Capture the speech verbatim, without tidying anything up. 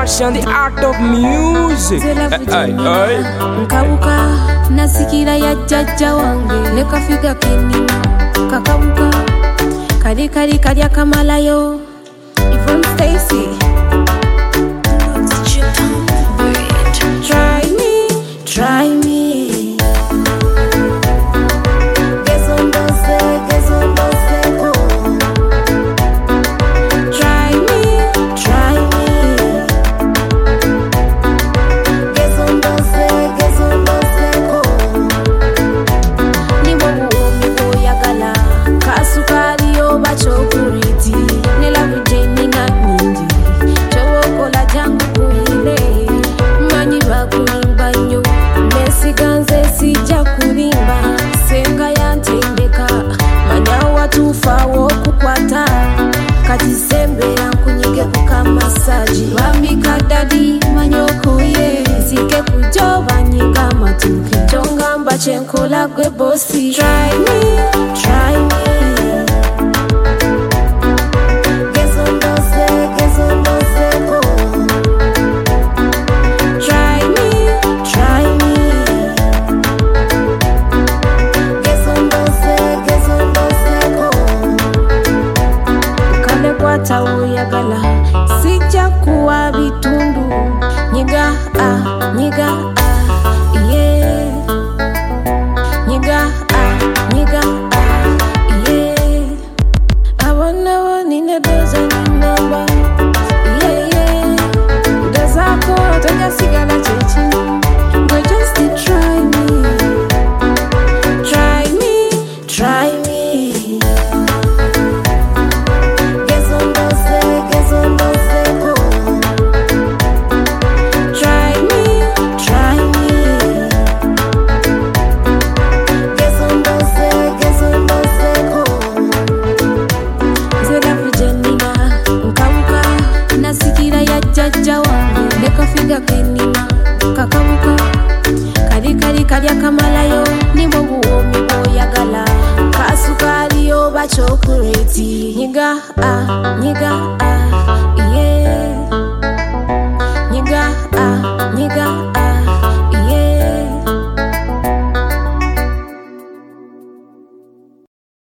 passion, the art of music. Hey, hey. Nkabuka nasikira ya jajja wange nekafika kinina kakabuka kali kali kali akamalayo Yvonne Stacy. Try me, try me. Guess on dance, guess on dance, oh. Try me, try me. Guess on dance, guess on dance, oh. Ni bobu mi boyagala kasukali oba chokuriti nela bujeni na nyindi chowokola jangu kuile manyi bakulimba nyo nesiganze sijja kulimba senga yantendeka manya watufa wokukwata kati sembera nkunyige kukamasaji bambika dadi manyokuye zike kujoba nyiga matuke chongamba chenkola gwe bosi. Try me, try me. Guess on dance, guess on dance, oh. Try me, try me. Guess on dance, guess on dance, oh. Kale kwata uyagala sijja kuwa bitundu nyiga ah nyiga ah yeah nyiga ah nyiga ah yeah abona wonine doza ninamba yeah yeah doza ko toja sigala chechi go just to try me try me try me. Guess on dance, guess on dance, oh. Try me, try me. Guess on dance, guess on dance, oh. Zela kujenina nkabuka nasikira ya jajja wange nekafika kenina kakabuka kali kali kali akamalayo nimbo buomi boyagala kasukali oba chokureti nyiga ah nyiga ah